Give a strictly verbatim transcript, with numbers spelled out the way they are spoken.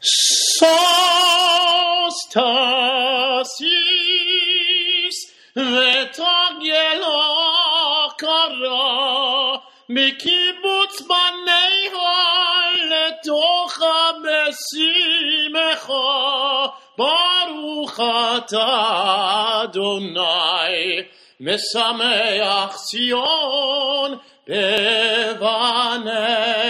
Sostasis vetagelo kara mikibutz baneha letocha besimecha baruch ata Adonai mesameach Zion bevanei.